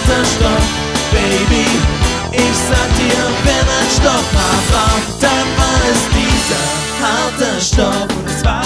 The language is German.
harter Stoff, Baby. Ich sag dir, wenn ein Stoff hart war, dann war es dieser harte Stoff. Und es war